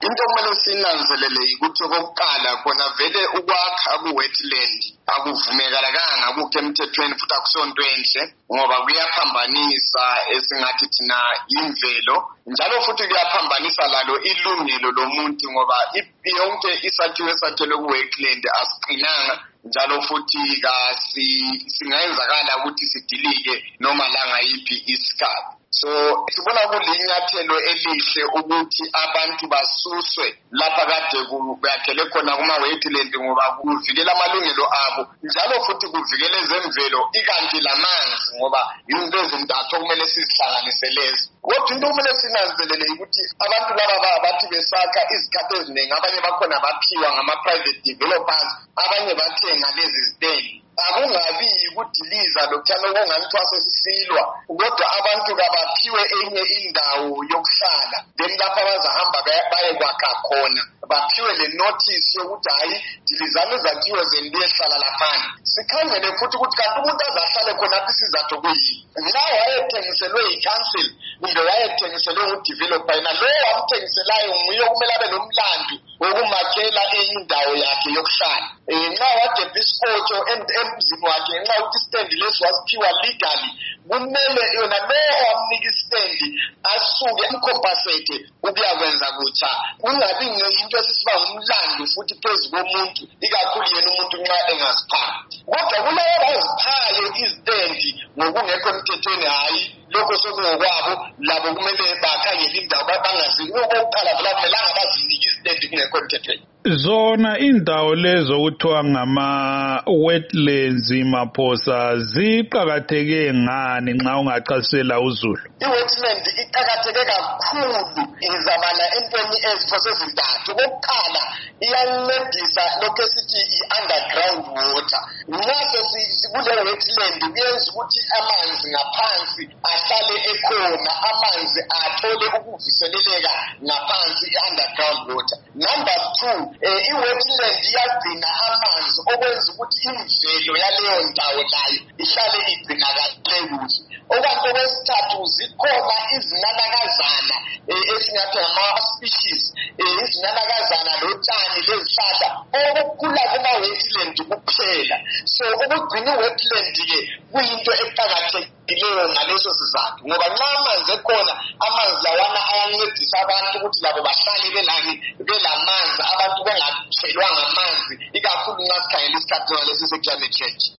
into okumele sinanzelele ukuthi okokuqala khona vele ukwakha ku-wetland akuvumekalanga akukho emthethweni futhi akusonto enhle ngoba kuyaphambanisa esingathi thina imvelo njalo futhi kuyaphambanisa lalo ilungelo lomuntu ngoba yonke isakhiwo esakhelwe ku-wetland asiqinanga njalo futhi singayenzakala ukuthi sidilike noma la ngayiphi isikhathi. So sibona kulinyathelo elihle ukuthi abantu basuswe lapha kade kuyakhele khona kuma-wetland ngoba kuvikela amalungelo abo njalo futhi kuvikela ezemvelo ikanti lamanzi ngoba izinto ezintathu okumele sizihlanganise lezo. Kodwa into okumele sinanzelele ukuthi abantu laba bathi besakha izikhathi eziningi abanye bakhona baphiwa ngama-private developers abanye bathenga lezi zitendi. Akungabi ukudiliza lokhana okunganithiwa sesisilwa kodwa abantu kabaphiwe enye indawo yokuhlala then lapha bazahamba baye kwakha khona baphiwe le notice yokuthi hayi dilizana izakhiwo zenu liyehlala laphana. Sikhangele futhi ukuthi kanti umuntu azahlale khonaphi isizathu kuyini. Nxa wayethengiselwe yi-council kumbe wayethengiselwe ngu-developer yena lowo wamthengiselayo nguye okumele abe nomlandu wokumakela indawo yakhe yokuhlala. Nxa wagebha isikotho emzini wakhe nxa ukuthi istendi lesi wasiphiwa legally kumele yona lowo wamnika istendi asuke amcompensate ukuyakwenza kutsha kungabi into esisiba ngumlandu futhi phezu komuntu ikakhulu yena umuntu nxa engaziphathi. Kodwa kulabo abaziphayo istendi ngokungekho emthethweni hayi lokho sokungokwabo labo kumele bakhangele indawo bangaziniki okokuqala vela kumelanga bazinike istendi kungekho emthethweni. Zona indawo lezo kuthiwa ngama-wetlands Maphosa ziqakatheke ngani nxa ungachasisela uZulu? I-wetland iqakatheke kakhulu izabala entweni ezifo ezintathu. Okokuqala iyancedisa lokho esithi i-underground water. Nxa sikule wetland kuyenza ukuthi amanzi ngaphansi ahlale ekhona amanzi athole ukuvuseleleka ngaphansi i-underground water. Number 2, i-wetland iyagcina amanzi okwenza ukuthi imvelo yaleyo ndawo layo ihlale igcinakale kuhle. Okwanto kwesithathu zikhona izinanakazana esingathi ngama-species izinanakazana lotshani lezihlahla okukhula kuma-wetland kuphela. So ukugcina i-wetland-ke kuyinto eqakathekileyo ngaleso sizathu ngoba nxa amanzi ekhona amanzi lawana ayancedisa abantu ukuthi labo bahlale belamanzi abantu bengathelwa ngamanzi ikakhulu nxa sikhangela isikhathi ngalesi se-climate change.